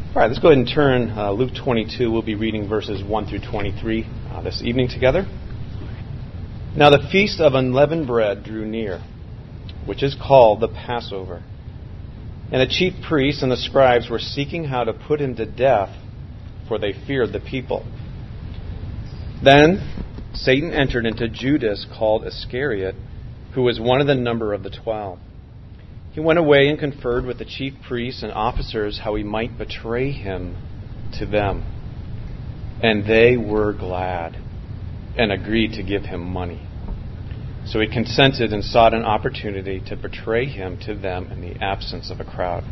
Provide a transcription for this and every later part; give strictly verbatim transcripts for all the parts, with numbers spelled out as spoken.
All right, let's go ahead and turn uh, Luke twenty-two. We'll be reading verses one through twenty-three uh, this evening together. Now the feast of unleavened bread drew near, which is called the Passover. And the chief priests and the scribes were seeking how to put him to death, for they feared the people. Then Satan entered into Judas, called Iscariot, who was one of the number of the twelve. He went away and conferred with the chief priests and officers how he might betray him to them. And they were glad and agreed to give him money. So he consented and sought an opportunity to betray him to them in the absence of a crowd.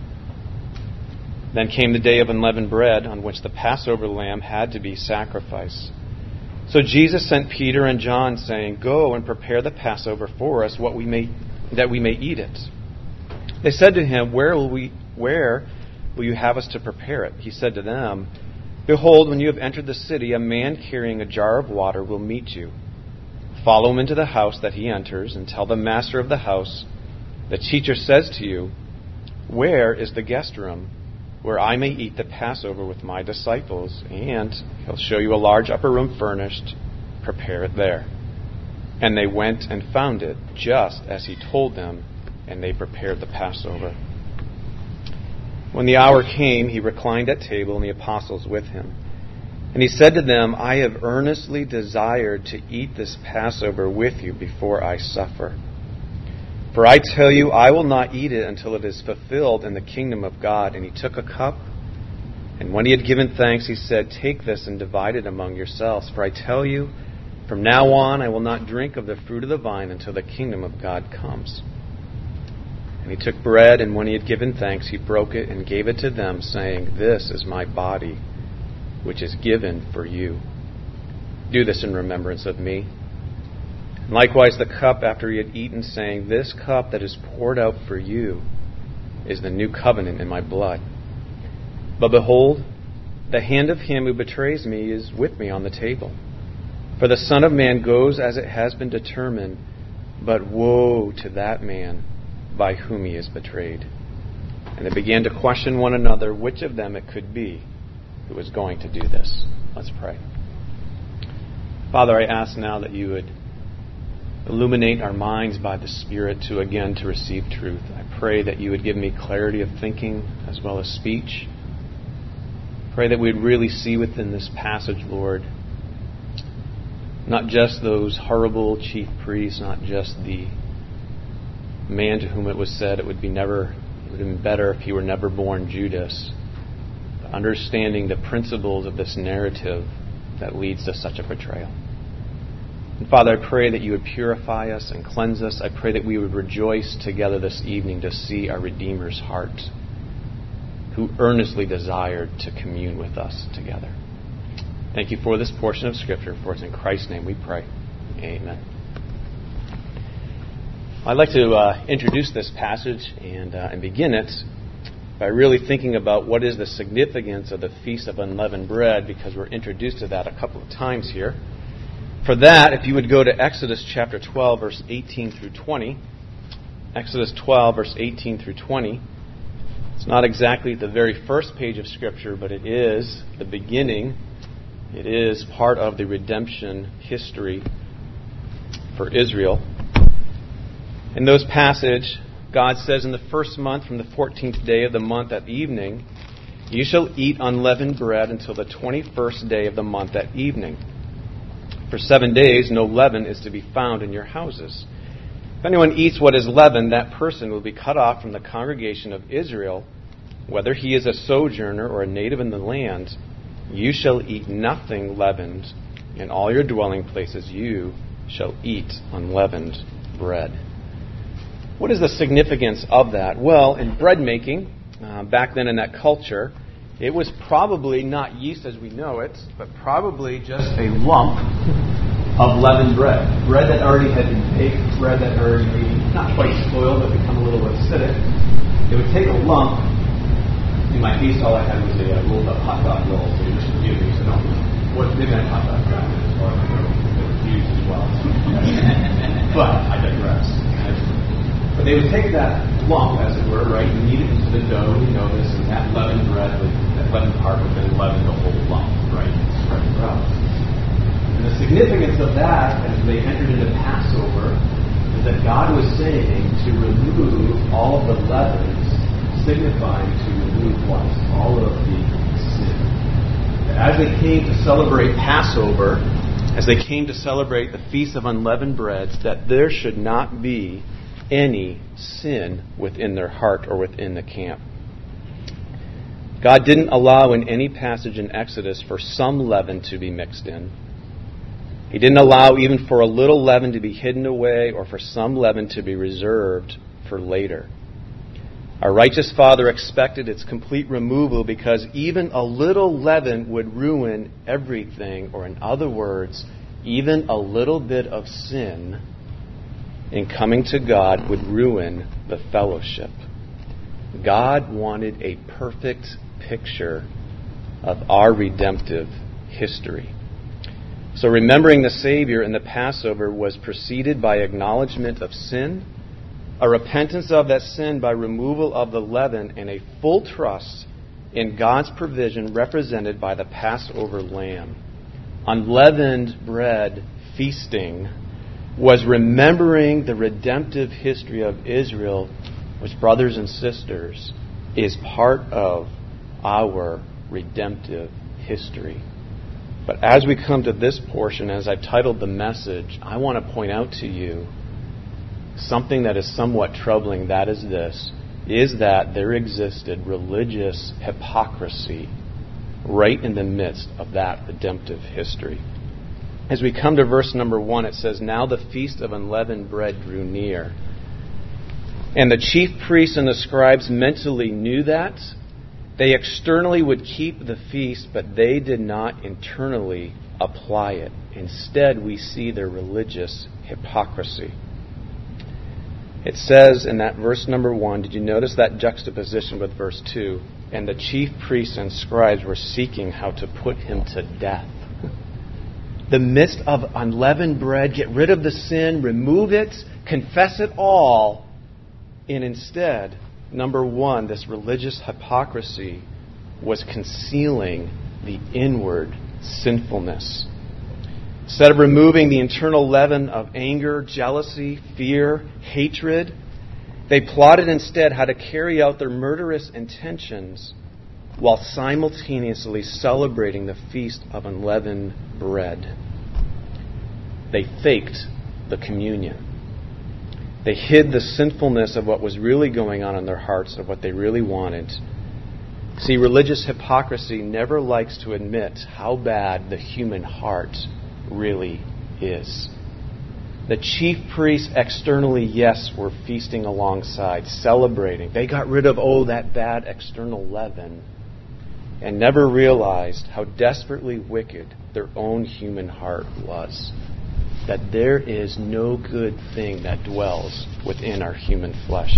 Then came the day of unleavened bread, on which the Passover lamb had to be sacrificed. So Jesus sent Peter and John, saying, "Go and prepare the Passover for us, what we may, that we may eat it." They said to him, Where will we? Where will you have us to prepare it? He said to them, "Behold, when you have entered the city, a man carrying a jar of water will meet you. Follow him into the house that he enters, and tell the master of the house, the teacher says to you, Where is the guest room, where I may eat the Passover with my disciples? And he'll show you a large upper room furnished. Prepare it there." And they went and found it, just as he told them, and they prepared the Passover. When the hour came, he reclined at table, and the apostles with him. And he said to them, "I have earnestly desired to eat this Passover with you before I suffer. For I tell you, I will not eat it until it is fulfilled in the kingdom of God." And he took a cup, and when he had given thanks, he said, "Take this and divide it among yourselves. For I tell you, from now on I will not drink of the fruit of the vine until the kingdom of God comes." And he took bread, and when he had given thanks, he broke it and gave it to them, saying, "This is my body, which is given for you. Do this in remembrance of me." And likewise the cup after he had eaten, saying, "This cup that is poured out for you is the new covenant in my blood. But behold, the hand of him who betrays me is with me on the table. For the Son of Man goes as it has been determined, but woe to that man by whom he is betrayed." And they began to question one another which of them it could be who was going to do this. Let's pray. Father, I ask now that you would illuminate our minds by the Spirit to again to receive truth. I pray that you would give me clarity of thinking as well as speech. Pray that we'd really see within this passage, Lord, not just those horrible chief priests, not just the man to whom it was said it would be never, it would have been better if he were never born, Judas, but understanding the principles of this narrative that leads to such a betrayal. And Father, I pray that you would purify us and cleanse us. I pray that we would rejoice together this evening to see our Redeemer's heart, who earnestly desired to commune with us together. Thank you for this portion of Scripture. For it's in Christ's name we pray. Amen. I'd like to uh, introduce this passage and, uh, and begin it by really thinking about what is the significance of the Feast of Unleavened Bread, because we're introduced to that a couple of times here. For that, if you would go to Exodus chapter twelve, verse eighteen through twenty. Exodus twelve, verse eighteen through twenty. It's not exactly the very first page of Scripture, but it is the beginning. It is part of the redemption history for Israel. In those passage, God says, "In the first month, from the fourteenth day of the month at evening, you shall eat unleavened bread until the twenty-first day of the month at evening. For seven days no leaven is to be found in your houses. If anyone eats what is leavened, that person will be cut off from the congregation of Israel, whether he is a sojourner or a native in the land. You shall eat nothing leavened. In all your dwelling places you shall eat unleavened bread." What is the significance of that? Well, in bread making, uh, back then in that culture, it was probably not yeast as we know it, but probably just a lump of leavened bread. Bread that already had been baked, bread that already maybe not quite spoiled, but become a little acidic. They would take a lump. In my case, all I had was a uh, rolled up hot dog roll, so you just forgive me. So no, what they meant hot dog ground is, or they were used as well. But I digress. But they would take that lump, as it were, right, and knead it into the dough, you know this, and that leavened bread would, that but in part within leaven the whole lump, right? Spread throughout. And the significance of that, as they entered into Passover, is that God was saying to remove all of the leavens, signifying to remove what? All of the sin. That as they came to celebrate Passover, as they came to celebrate the Feast of Unleavened Breads, that there should not be any sin within their heart or within the camp. God didn't allow in any passage in Exodus for some leaven to be mixed in. He didn't allow even for a little leaven to be hidden away or for some leaven to be reserved for later. Our righteous Father expected its complete removal because even a little leaven would ruin everything, or in other words, even a little bit of sin in coming to God would ruin the fellowship. God wanted a perfect picture of our redemptive history. So remembering the Savior in the Passover was preceded by acknowledgement of sin, a repentance of that sin by removal of the leaven, and a full trust in God's provision represented by the Passover lamb. Unleavened bread feasting was remembering the redemptive history of Israel, which, brothers and sisters, is part of our redemptive history. But as we come to this portion, as I've titled the message, I want to point out to you something that is somewhat troubling. That is this, is that there existed religious hypocrisy right in the midst of that redemptive history. As we come to verse number one, it says, "Now the feast of unleavened bread drew near." And the chief priests and the scribes mentally knew that. They externally would keep the feast, but they did not internally apply it. Instead, we see their religious hypocrisy. It says in that verse number one, did you notice that juxtaposition with verse two? And the chief priests and scribes were seeking how to put him to death. The midst of unleavened bread, get rid of the sin, remove it, confess it all. And instead, number one, this religious hypocrisy was concealing the inward sinfulness. Instead of removing the internal leaven of anger, jealousy, fear, hatred, they plotted instead how to carry out their murderous intentions while simultaneously celebrating the feast of unleavened bread. They faked the communion. They hid the sinfulness of what was really going on in their hearts, of what they really wanted. See, religious hypocrisy never likes to admit how bad the human heart really is. The chief priests externally, yes, were feasting alongside, celebrating. They got rid of, oh, that bad external leaven, and never realized how desperately wicked their own human heart was. That there is no good thing that dwells within our human flesh.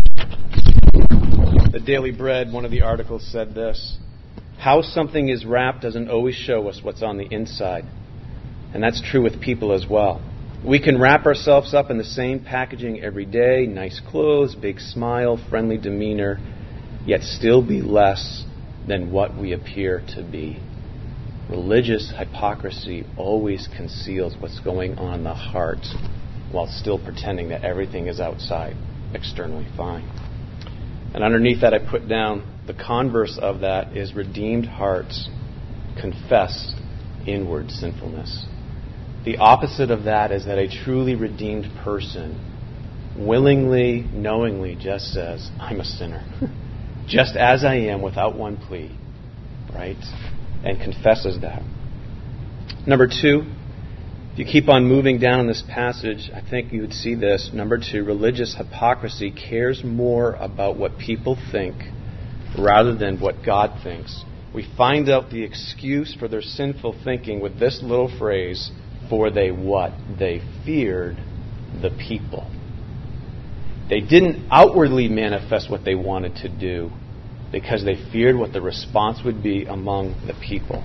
The Daily Bread, one of the articles said this: how something is wrapped doesn't always show us what's on the inside. And that's true with people as well. We can wrap ourselves up in the same packaging every day, nice clothes, big smile, friendly demeanor, yet still be less than what we appear to be. Religious hypocrisy always conceals what's going on in the heart while still pretending that everything is outside, externally fine. And underneath that I put down the converse of that is redeemed hearts confess inward sinfulness. The opposite of that is that a truly redeemed person willingly, knowingly just says, I'm a sinner. Just as I am without one plea. Right? And confesses that. Number two, if you keep on moving down in this passage, I think you would see this. Number two, religious hypocrisy cares more about what people think rather than what God thinks. We find out the excuse for their sinful thinking with this little phrase, for they what? They feared the people. They didn't outwardly manifest what they wanted to do because they feared what the response would be among the people.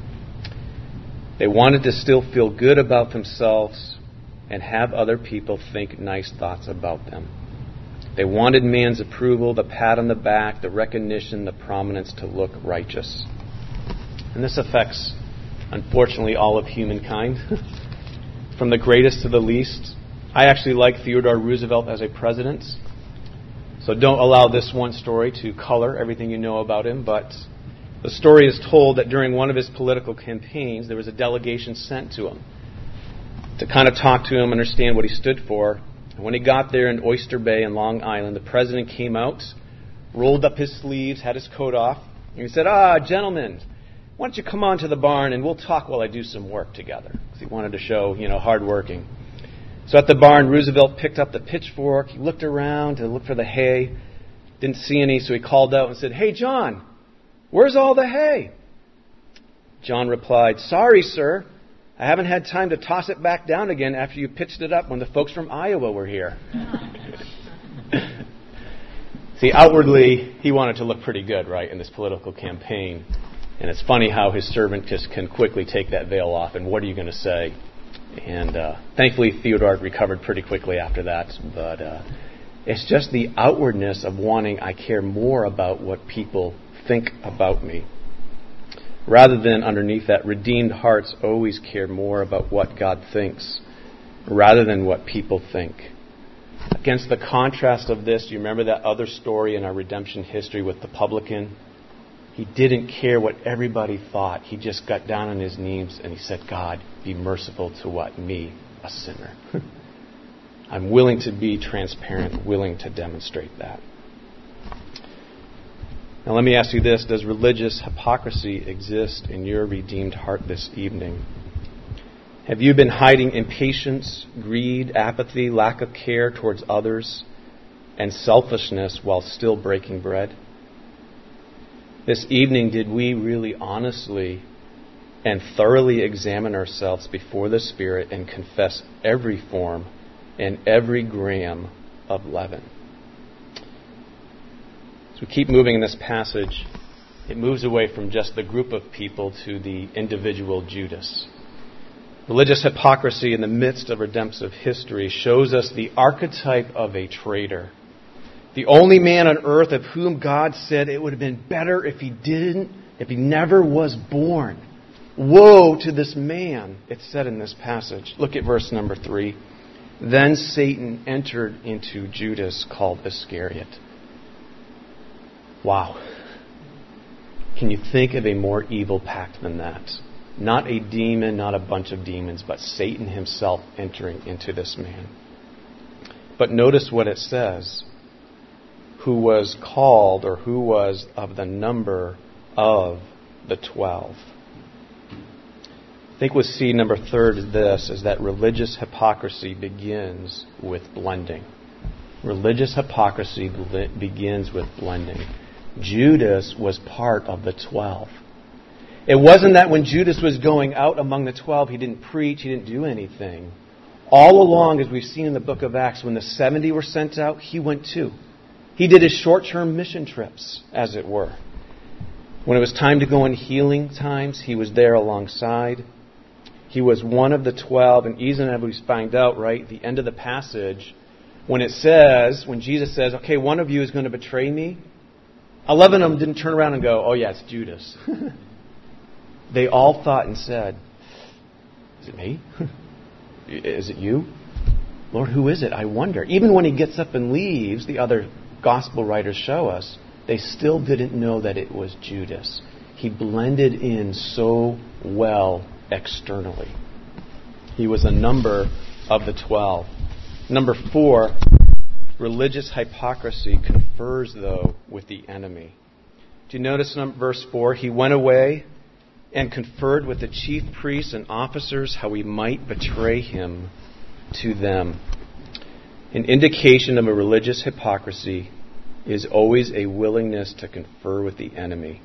They wanted to still feel good about themselves and have other people think nice thoughts about them. They wanted man's approval, the pat on the back, the recognition, the prominence to look righteous. And this affects, unfortunately, all of humankind, from the greatest to the least. I actually like Theodore Roosevelt as a president, so don't allow this one story to color everything you know about him, but the story is told that during one of his political campaigns, there was a delegation sent to him to kind of talk to him, understand what he stood for. And when he got there in Oyster Bay in Long Island, the president came out, rolled up his sleeves, had his coat off, and he said, "Ah, gentlemen, why don't you come on to the barn and we'll talk while I do some work together?" Because he wanted to show, you know, hard working. So at the barn, Roosevelt picked up the pitchfork. He looked around to look for the hay. Didn't see any, so he called out and said, "Hey, John, where's all the hay?" John replied, "Sorry, sir. I haven't had time to toss it back down again after you pitched it up when the folks from Iowa were here." See, outwardly, he wanted to look pretty good, right, in this political campaign. And it's funny how his servant just can quickly take that veil off, and what are you going to say? And uh, thankfully, Theodore recovered pretty quickly after that. But uh, it's just the outwardness of wanting, I care more about what people think about me, rather than underneath that, redeemed hearts always care more about what God thinks rather than what people think. Against the contrast of this, do you remember that other story in our redemption history with the publican? He didn't care what everybody thought. He just got down on his knees and he said, "God, be merciful to what? Me, a sinner." I'm willing to be transparent, willing to demonstrate that. Now let me ask you this. Does religious hypocrisy exist in your redeemed heart this evening? Have you been hiding impatience, greed, apathy, lack of care towards others, and selfishness while still breaking bread? This evening, did we really honestly and thoroughly examine ourselves before the Spirit and confess every form and every gram of leaven? As we keep moving in this passage, it moves away from just the group of people to the individual Judas. Religious hypocrisy in the midst of redemptive history shows us the archetype of a traitor. The only man on earth of whom God said it would have been better if he didn't, if he never was born. Woe to this man, it's said in this passage. Look at verse number three. Then Satan entered into Judas, called Iscariot. Wow. Can you think of a more evil pact than that? Not a demon, not a bunch of demons, but Satan himself entering into this man. But notice what it says. Who was called, or who was of the number of the twelve. I think we'll see number third is this, is that religious hypocrisy begins with blending. Religious hypocrisy begins with blending. Judas was part of the twelve. It wasn't that when Judas was going out among the twelve, he didn't preach, he didn't do anything. All along, as we've seen in the book of Acts, when the seventy were sent out, he went too. He did his short-term mission trips, as it were. When it was time to go in healing times, he was there alongside. He was one of the twelve, and even as we find out, right, at the end of the passage, when it says, when Jesus says, okay, one of you is going to betray me, eleven of them didn't turn around and go, oh yeah, it's Judas. They all thought and said, is it me? Is it you? Lord, who is it? I wonder. Even when he gets up and leaves, the other gospel writers show us, they still didn't know that it was Judas. He blended in so well externally. He was a number of the twelve. Number four, religious hypocrisy confers, though, with the enemy. Do you notice in verse four? He went away and conferred with the chief priests and officers how he might betray him to them. An indication of a religious hypocrisy is always a willingness to confer with the enemy.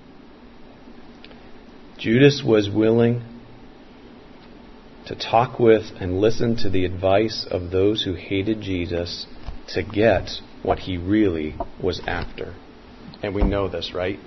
Judas was willing to talk with and listen to the advice of those who hated Jesus to get what he really was after. And we know this, right?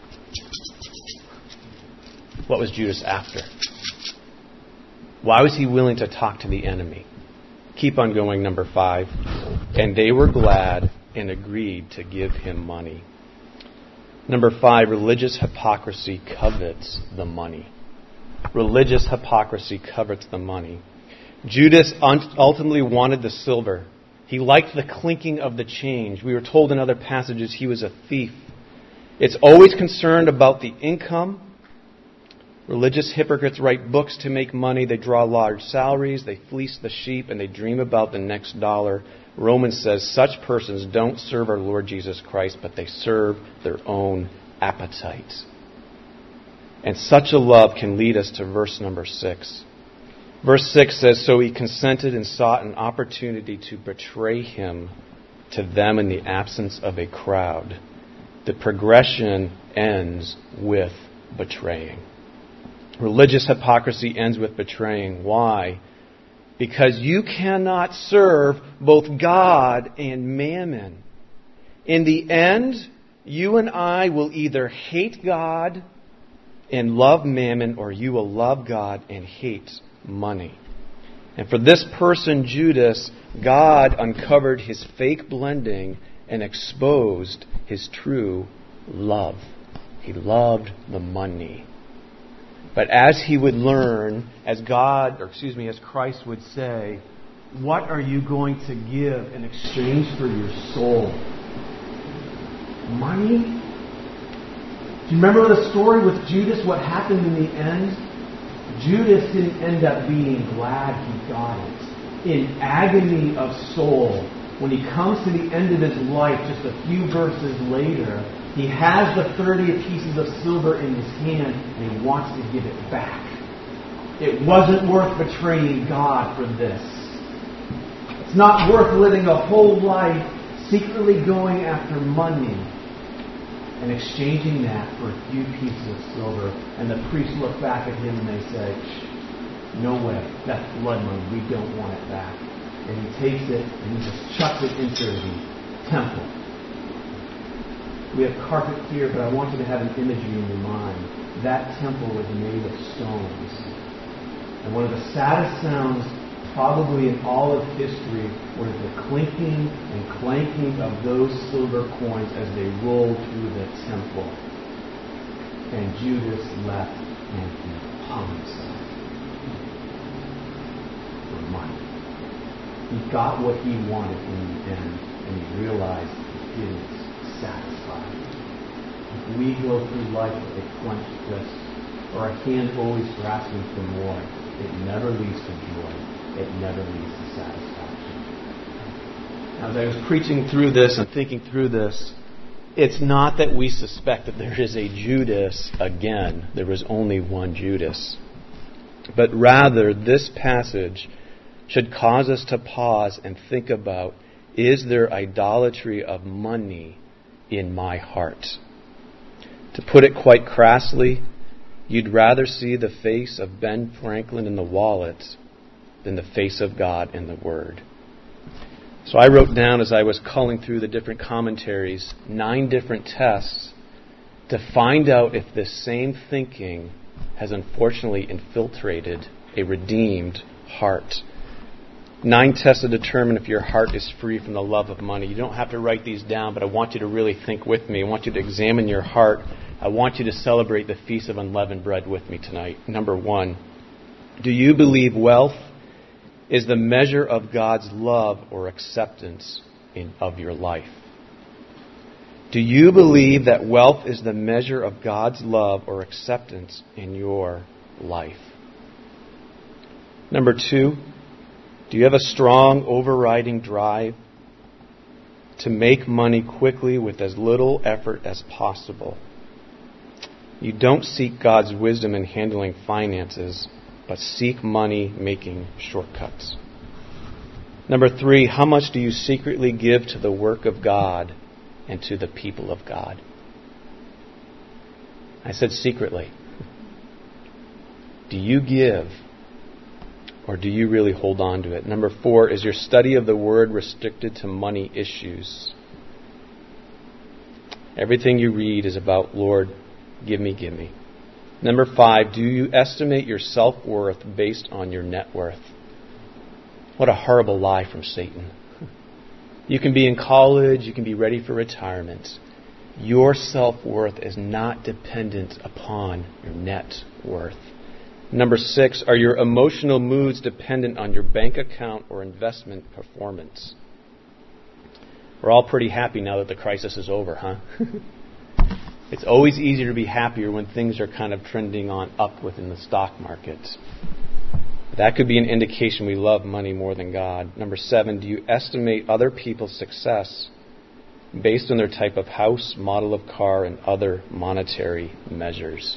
What was Judas after? Why was he willing to talk to the enemy? Keep on going, number five. And they were glad and agreed to give him money. Number five, religious hypocrisy covets the money. Religious hypocrisy covets the money. Judas ultimately wanted the silver. He liked the clinking of the change. We were told in other passages he was a thief. It's always concerned about the income. Religious hypocrites write books to make money. They draw large salaries. They fleece the sheep, and they dream about the next dollar. Romans says such persons don't serve our Lord Jesus Christ, but they serve their own appetites. And such a love can lead us to verse number six. Verse six says, so he consented and sought an opportunity to betray him to them in the absence of a crowd. The progression ends with betraying. Religious hypocrisy ends with betraying. Why? Because you cannot serve both God and mammon. In the end, you and I will either hate God and love mammon, or you will love God and hate money. And for this person, Judas, God uncovered his fake blending and exposed his true love. He loved the money. But as he would learn, as God, or excuse me, as Christ would say, what are you going to give in exchange for your soul? Money? Do you remember the story with Judas, what happened in the end? Judas didn't end up being glad he got it. In agony of soul, when he comes to the end of his life, just a few verses later, he has the thirty pieces of silver in his hand and he wants to give it back. It wasn't worth betraying God for this. It's not worth living a whole life secretly going after money and exchanging that for a few pieces of silver. And the priests look back at him and they say, no way, that's blood money, we don't want it back. And he takes it and he just chucks it into the temple. We have carpet here, but I want you to have an imagery in your mind. That temple was made of stones. And one of the saddest sounds probably in all of history was the clinking and clanking of those silver coins as they rolled through the temple. And Judas left and he hung himself for money. He got what he wanted in the end, and he realized he didn't satisfy. If we go through life with a clenched fist or a hand always grasping for more, it never leads to joy. It never leads to satisfaction. Now, as I was preaching through this and thinking through this, it's not that we suspect that there is a Judas again. There was only one Judas. But rather, this passage should cause us to pause and think about, is there idolatry of money in my heart? To put it quite crassly, you'd rather see the face of Ben Franklin in the wallet than the face of God in the Word. So I wrote down, as I was culling through the different commentaries, nine different tests to find out if this same thinking has unfortunately infiltrated a redeemed heart. Nine tests to determine if your heart is free from the love of money. You don't have to write these down, but I want you to really think with me. I want you to examine your heart. I want you to celebrate the Feast of Unleavened Bread with me tonight. Number one, do you believe wealth is the measure of God's love or acceptance in, of your life? Do you believe that wealth is the measure of God's love or acceptance in your life? Number two, do you have a strong overriding drive to make money quickly with as little effort as possible? You don't seek God's wisdom in handling finances, but seek money making shortcuts. Number three, how much do you secretly give to the work of God and to the people of God? I said secretly. Do you give, or do you really hold on to it? Number four, is your study of the Word restricted to money issues? Everything you read is about, Lord, give me, give me. Number five, do you estimate your self-worth based on your net worth? What a horrible lie from Satan. You can be in college, you can be ready for retirement, Your self-worth is not dependent upon your net worth. Number six, are your emotional moods dependent on your bank account or investment performance? We're all pretty happy now that the crisis is over, huh? It's always easier to be happier when things are kind of trending on up within the stock markets. That could be an indication we love money more than God. Number seven, do you estimate other people's success based on their type of house, model of car, and other monetary measures?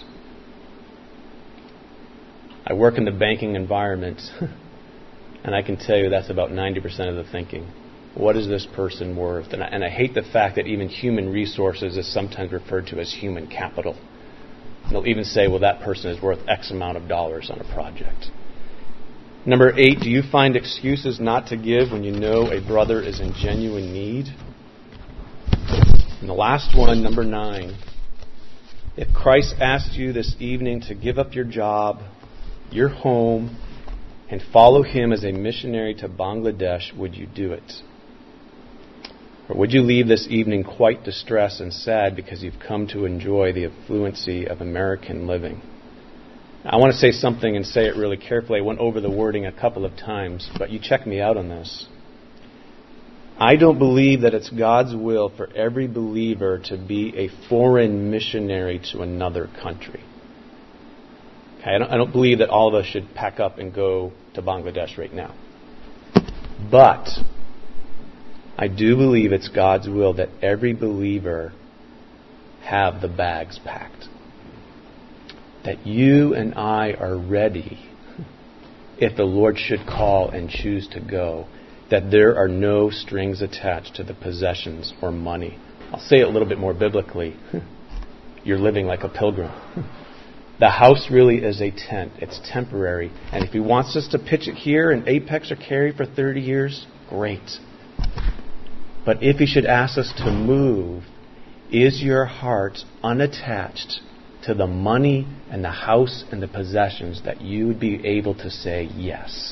I work in the banking environment, and I can tell you that's about ninety percent of the thinking. What is this person worth? And I, and I hate the fact that even human resources is sometimes referred to as human capital. And they'll even say, well, that person is worth X amount of dollars on a project. Number eight, do you find excuses not to give when you know a brother is in genuine need? And the last one, number nine, if Christ asked you this evening to give up your job, your home, and follow Him as a missionary to Bangladesh, would you do it? Or would you leave this evening quite distressed and sad because you've come to enjoy the affluency of American living? I want to say something and say it really carefully. I went over the wording a couple of times, but you check me out on this. I don't believe that it's God's will for every believer to be a foreign missionary to another country. Okay, I don't, I don't believe that all of us should pack up and go to Bangladesh right now. But I do believe it's God's will that every believer have the bags packed. That you and I are ready if the Lord should call and choose to go. That there are no strings attached to the possessions or money. I'll say it a little bit more biblically. You're living like a pilgrim. The house really is a tent. It's temporary. And if He wants us to pitch it here in Apex or Cary for thirty years, great. But if He should ask us to move, is your heart unattached to the money and the house and the possessions that you would be able to say yes?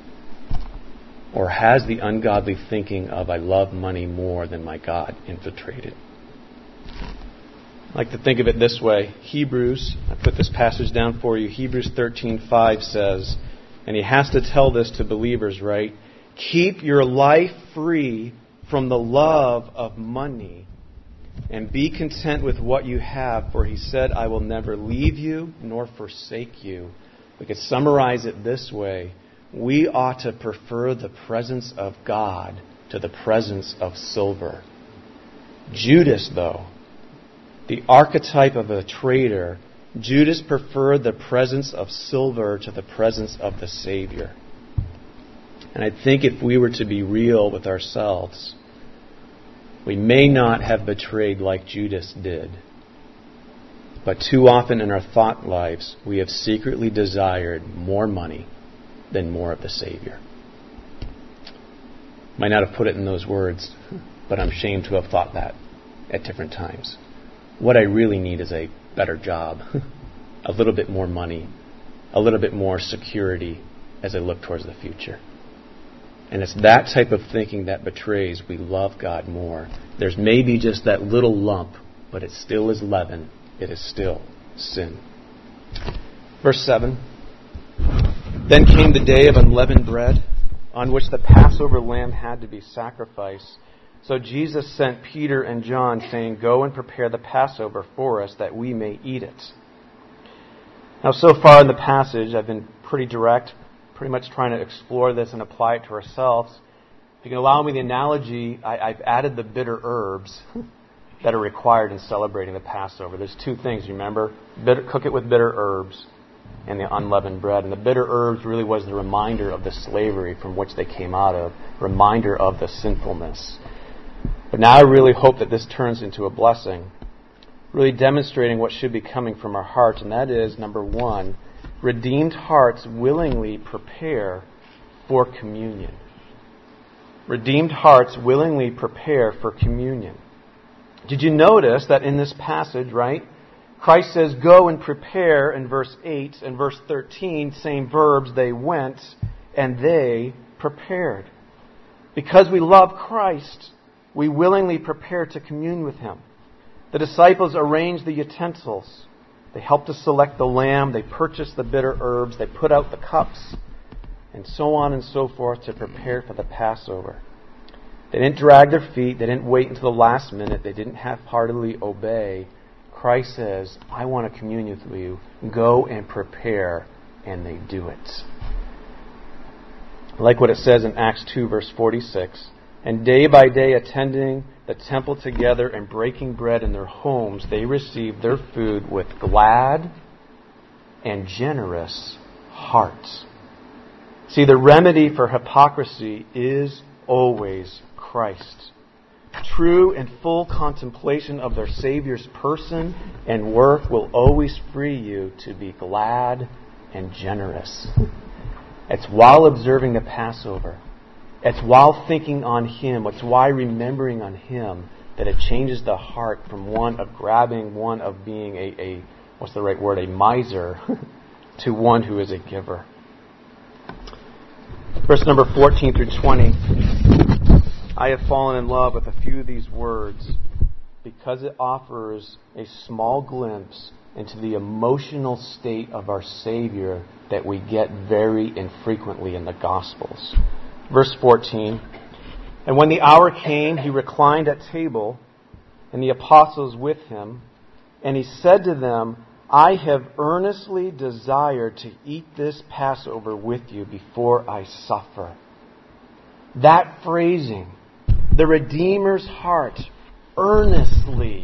Or has the ungodly thinking of I love money more than my God infiltrated? I like to think of it this way. Hebrews, I put this passage down for you. Hebrews thirteen five says, and he has to tell this to believers, right? Keep your life free from the love of money and be content with what you have, for he said, I will never leave you nor forsake you. We could summarize it this way. We ought to prefer the presence of God to the presence of silver. Judas, though, the archetype of a traitor, Judas preferred the presence of silver to the presence of the Savior. And I think if we were to be real with ourselves, we may not have betrayed like Judas did. But too often in our thought lives, we have secretly desired more money than more of the Savior. Might not have put it in those words, but I'm ashamed to have thought that at different times. What I really need is a better job, a little bit more money, a little bit more security as I look towards the future. And it's that type of thinking that betrays we love God more. There's maybe just that little lump, but it still is leaven. It is still sin. Verse seven. Then came the day of unleavened bread, on which the Passover lamb had to be sacrificed. So Jesus sent Peter and John, saying, Go and prepare the Passover for us, that we may eat it. Now, so far in the passage, I've been pretty direct, pretty much trying to explore this and apply it to ourselves. If you can allow me the analogy, I, I've added the bitter herbs that are required in celebrating the Passover. There's two things, remember? Bitter, cook it with bitter herbs and the unleavened bread. And the bitter herbs really was the reminder of the slavery from which they came out of, reminder of the sinfulness. But now I really hope that this turns into a blessing, really demonstrating what should be coming from our hearts, and that is, number one, redeemed hearts willingly prepare for communion. Redeemed hearts willingly prepare for communion. Did you notice that in this passage, right, Christ says, go and prepare in verse eight and verse thirteen, same verbs, they went and they prepared. Because we love Christ, we willingly prepare to commune with Him. The disciples arranged the utensils. They helped to select the lamb. They purchased the bitter herbs. They put out the cups. And so on and so forth to prepare for the Passover. They didn't drag their feet. They didn't wait until the last minute. They didn't half-heartedly obey. Christ says, I want to commune with you. Go and prepare. And they do it. I like what it says in Acts two, verse forty-six. And day by day attending the temple together and breaking bread in their homes, they received their food with glad and generous hearts. See, the remedy for hypocrisy is always Christ. True and full contemplation of their Savior's person and work will always free you to be glad and generous. It's while observing the Passover. It's while thinking on Him. It's why remembering on Him that it changes the heart from one of grabbing, one of being a, a what's the right word, a miser, to one who is a giver. Verse number fourteen through twenty. I have fallen in love with a few of these words because it offers a small glimpse into the emotional state of our Savior that we get very infrequently in the Gospels. Verse fourteen. And when the hour came, He reclined at table, and the apostles with Him, and He said to them, I have earnestly desired to eat this Passover with you before I suffer. That phrasing, the Redeemer's heart, earnestly,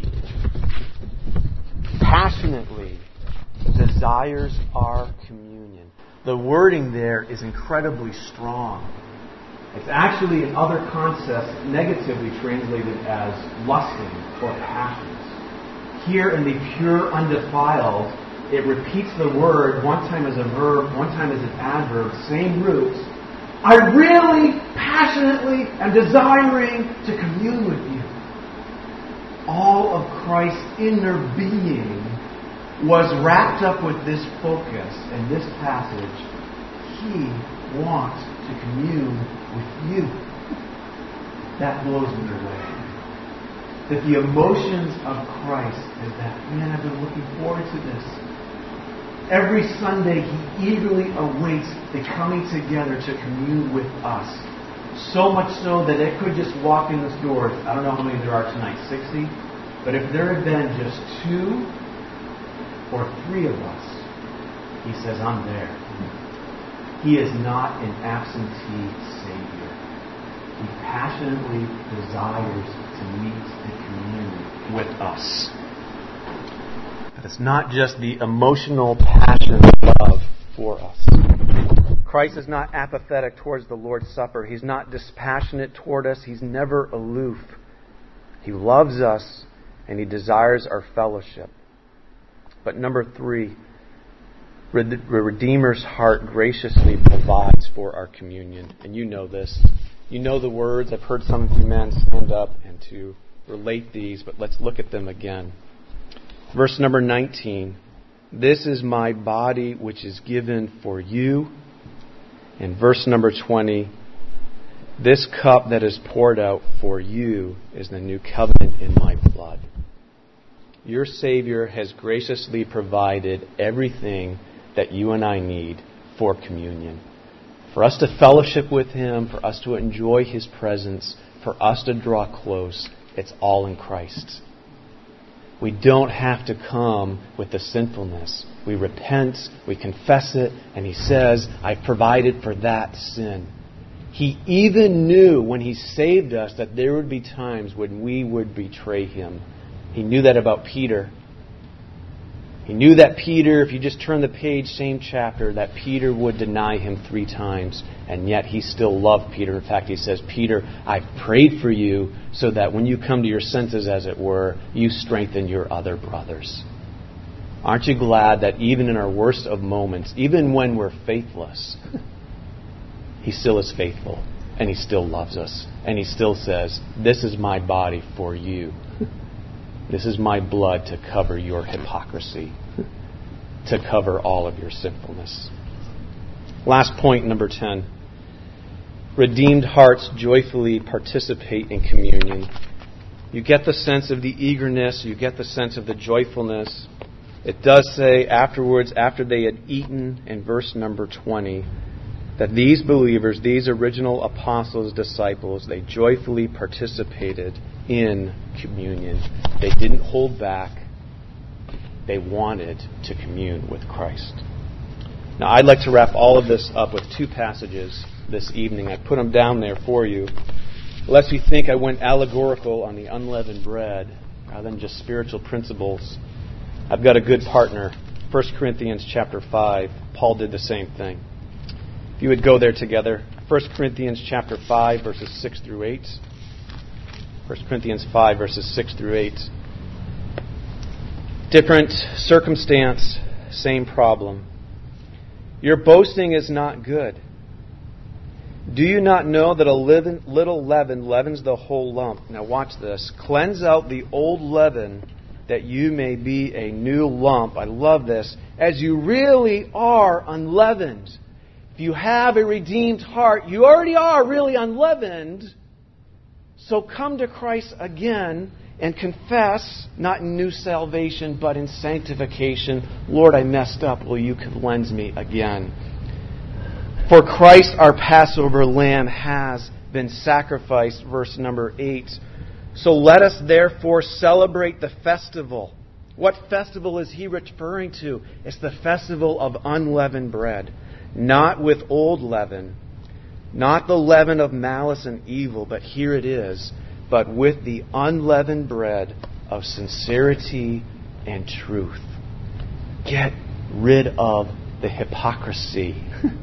passionately desires our communion. The wording there is incredibly strong. It's actually in other concepts negatively translated as lusting or passions. Here in the pure, undefiled, it repeats the word one time as a verb, one time as an adverb, same roots. I really, passionately am desiring to commune with you. All of Christ's inner being was wrapped up with this focus in this passage. He wants to commune with you. That blows me away. That the emotions of Christ is that, man, I've been looking forward to this. Every Sunday He eagerly awaits the coming together to commune with us. So much so that it could just walk in this door. I don't know how many there are tonight, sixty. But if there had been just two or three of us, He says, I'm there. He is not an absentee Savior. He passionately desires to meet and commune with us. But it's not just the emotional, passionate love for us. Christ is not apathetic towards the Lord's Supper. He's not dispassionate toward us. He's never aloof. He loves us and He desires our fellowship. But number three, the Redeemer's heart graciously provides for our communion. And you know this. You know the words. I've heard some of you men stand up and to relate these, but let's look at them again. Verse number nineteen. This is my body which is given for you. And verse number twenty. This cup that is poured out for you is the new covenant in my blood. Your Savior has graciously provided everything that you and I need for communion. For us to fellowship with Him, for us to enjoy His presence, for us to draw close, it's all in Christ. We don't have to come with the sinfulness. We repent, we confess it, and He says, I've provided for that sin. He even knew when He saved us that there would be times when we would betray Him. He knew that about Peter. He knew that Peter, if you just turn the page, same chapter, that Peter would deny Him three times. And yet He still loved Peter. In fact, He says, Peter, I've prayed for you so that when you come to your senses, as it were, you strengthen your other brothers. Aren't you glad that even in our worst of moments, even when we're faithless, He still is faithful and He still loves us. And He still says, this is my body for you. This is my blood to cover your hypocrisy, to cover all of your sinfulness. Last point, number ten. Redeemed hearts joyfully participate in communion. You get the sense of the eagerness. You get the sense of the joyfulness. It does say afterwards, after they had eaten, in verse number twenty, that these believers, these original apostles, disciples, they joyfully participated in communion. They didn't hold back. They wanted to commune with Christ. Now, I'd like to wrap all of this up with two passages this evening. I put them down there for you. Lest you think I went allegorical on the unleavened bread rather than just spiritual principles, I've got a good partner. First Corinthians chapter five. Paul did the same thing. If you would go there together. First Corinthians chapter five, verses six through eight. First Corinthians five, verses six through eight. Different circumstance, same problem. Your boasting is not good. Do you not know that a little leaven leavens the whole lump? Now watch this. Cleanse out the old leaven, that you may be a new lump. I love this. As you really are unleavened. If you have a redeemed heart, you already are really unleavened. So come to Christ again and confess, not in new salvation, but in sanctification. Lord, I messed up. Will you cleanse me again? For Christ, our Passover lamb, has been sacrificed. Verse number eight. So let us therefore celebrate the festival. What festival is he referring to? It's the festival of unleavened bread. Not with old leaven. Not the leaven of malice and evil, but here it is. But with the unleavened bread of sincerity and truth. Get rid of the hypocrisy.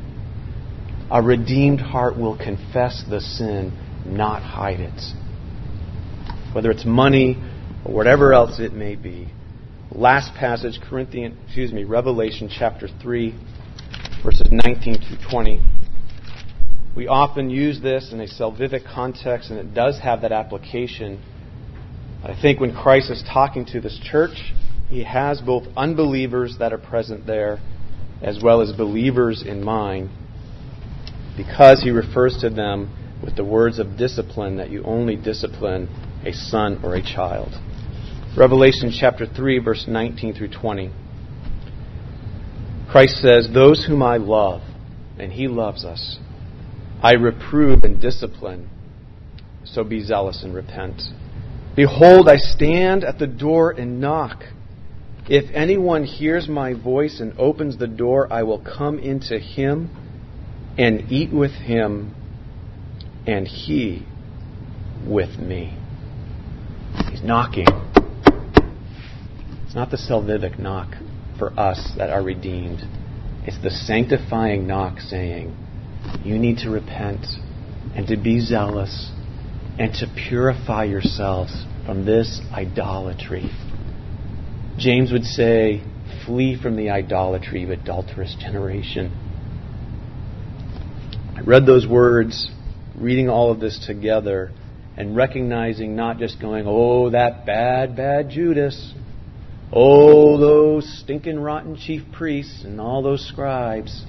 A redeemed heart will confess the sin, not hide it. Whether it's money or whatever else it may be. Last passage, Corinthians, excuse me, Revelation chapter three, verses nineteen through twenty. We often use this in a salvific context, and it does have that application. I think when Christ is talking to this church, He has both unbelievers that are present there, as well as believers in mind, because He refers to them with the words of discipline, that you only discipline a son or a child. Revelation chapter three, verse nineteen through twenty. Christ says, those whom I love, and He loves us, I reprove and discipline, so be zealous and repent. Behold, I stand at the door and knock. If anyone hears my voice and opens the door, I will come into him and eat with him, and he with me. He's knocking. It's not the salvific knock for us that are redeemed. It's the sanctifying knock saying, you need to repent and to be zealous and to purify yourselves from this idolatry. James would say, flee from the idolatry of adulterous generation. I read those words, reading all of this together, and recognizing, not just going, oh, that bad, bad Judas. Oh, those stinking, rotten chief priests and all those scribes.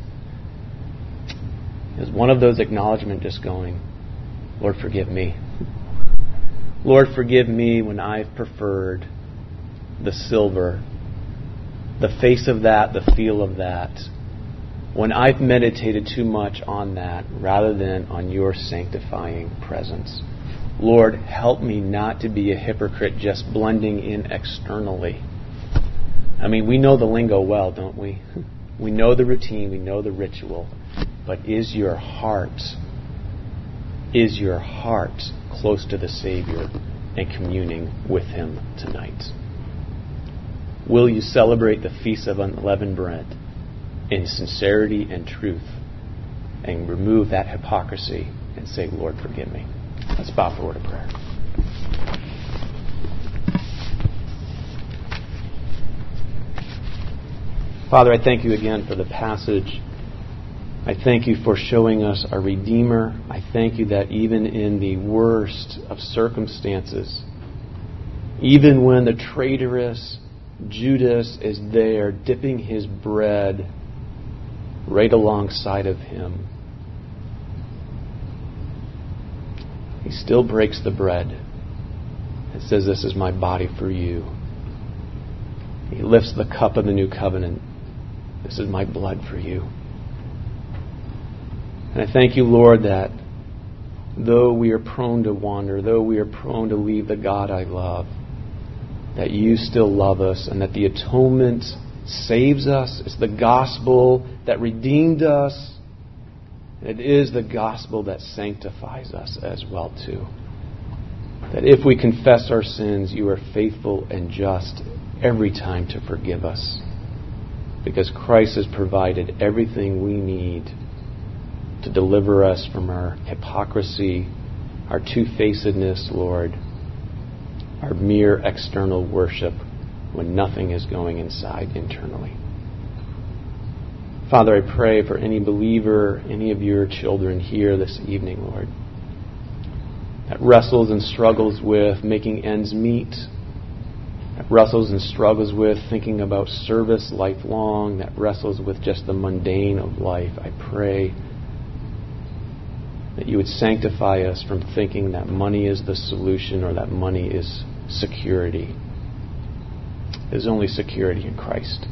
It was one of those acknowledgments, just going, Lord, forgive me. Lord, forgive me when I've preferred the silver, the face of that, the feel of that, when I've meditated too much on that rather than on your sanctifying presence. Lord, help me not to be a hypocrite just blending in externally. I mean, we know the lingo well, don't we? We know the routine, we know the ritual. But is your heart, is your heart close to the Savior and communing with Him tonight? Will you celebrate the Feast of Unleavened Bread in sincerity and truth and remove that hypocrisy and say, Lord, forgive me? Let's bow for a word of prayer. Father, I thank you again for the passage. I thank you for showing us a Redeemer. I thank you that even in the worst of circumstances, even when the traitorous Judas is there dipping his bread right alongside of him, he still breaks the bread It says, this is my body for you. He lifts the cup of the new covenant. This is my blood for you. And I thank you, Lord, that though we are prone to wander, though we are prone to leave the God I love, that you still love us and that the atonement saves us. It's the gospel that redeemed us. It is the gospel that sanctifies us as well, too. That if we confess our sins, you are faithful and just every time to forgive us. Because Christ has provided everything we need to deliver us from our hypocrisy, our two-facedness, Lord, our mere external worship when nothing is going inside internally. Father, I pray for any believer, any of your children here this evening, Lord, that wrestles and struggles with making ends meet, that wrestles and struggles with thinking about service lifelong, that wrestles with just the mundane of life. I pray that you would sanctify us from thinking that money is the solution or that money is security. There's only security in Christ.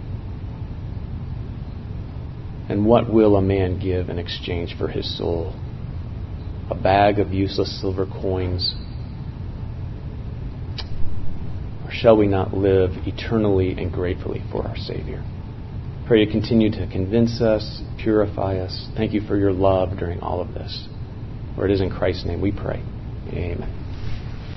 And what will a man give in exchange for his soul? A bag of useless silver coins? Or shall we not live eternally and gratefully for our Savior? Pray you continue to convince us, purify us. Thank you for your love during all of this. For it is in Christ's name we pray. Amen.